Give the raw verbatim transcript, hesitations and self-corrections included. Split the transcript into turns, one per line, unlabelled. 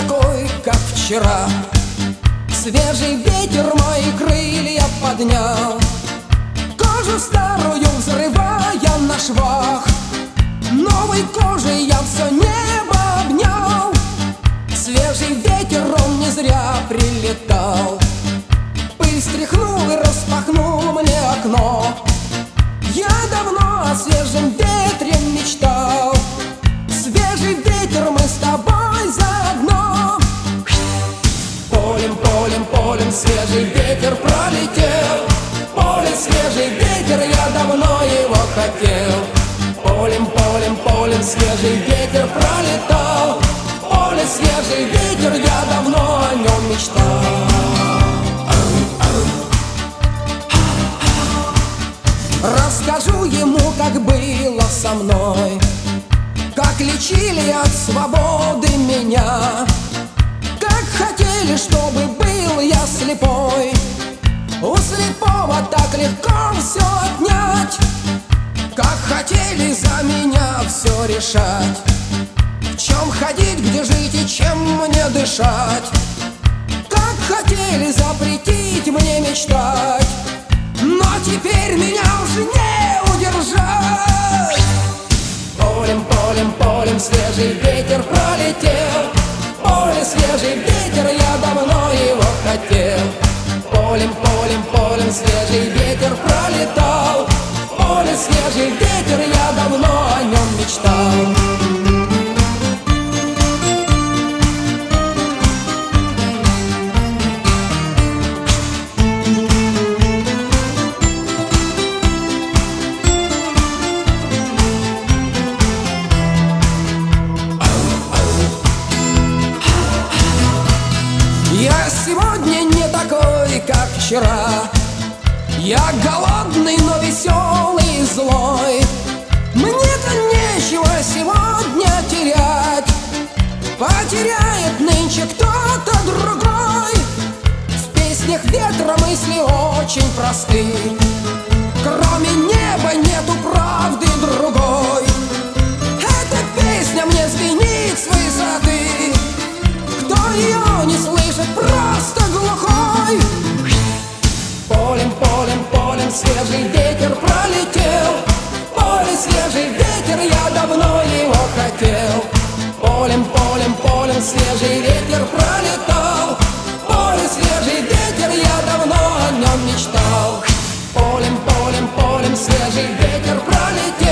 такой, как вчера. Свежий ветер мои крылья поднял, кожу старую взрывая на швах. Новой кожей я все небо обнял. Свежий ветер, он не зря прилетал. Пыль стряхнул и распахнул мне окно. Я давно о свежем ветре мечтал. Свежий ветер, мы с тобой заодно. Полем, полем, полем свежий ветер пролетел. Поле, свежий ветер, я давно его хотел. Полем, полем, полем свежий ветер пролетал. Поле, свежий ветер, я давно о нем мечтал. Расскажу ему, как было со мной, как лечили от свободы меня, как хотели, чтобы был я слепой. У слепого так легко все отнять, как хотели за меня все решать. В чем ходить, где жить и чем мне дышать, как хотели запретить мне мечтать. Но теперь меня уже не удержать. Полем, полем, полем свежий ветер пролетел. Поле, свежий ветер, я давно его хотел. Полем, полем, полем свежий ветер пролетал. Поле, свежий ветер, я давно о нем мечтал. Я сегодня не такой, как вчера. Я голодный, но веселый и злой. Мне-то нечего сегодня терять. Потеряет нынче кто-то другой. В песнях ветра мысли очень просты. Кроме неба нету правды другой. Эта песня мне звенит с высоты. Кто ее не слышит, просто глухой. Полем, полем, полем свежий ветер пролетел. Поле, свежий ветер, я давно его хотел. Полем, полем, полем свежий ветер пролетал. Поле, свежий ветер, я давно о нем мечтал. Полем, полем, полем свежий ветер пролетел.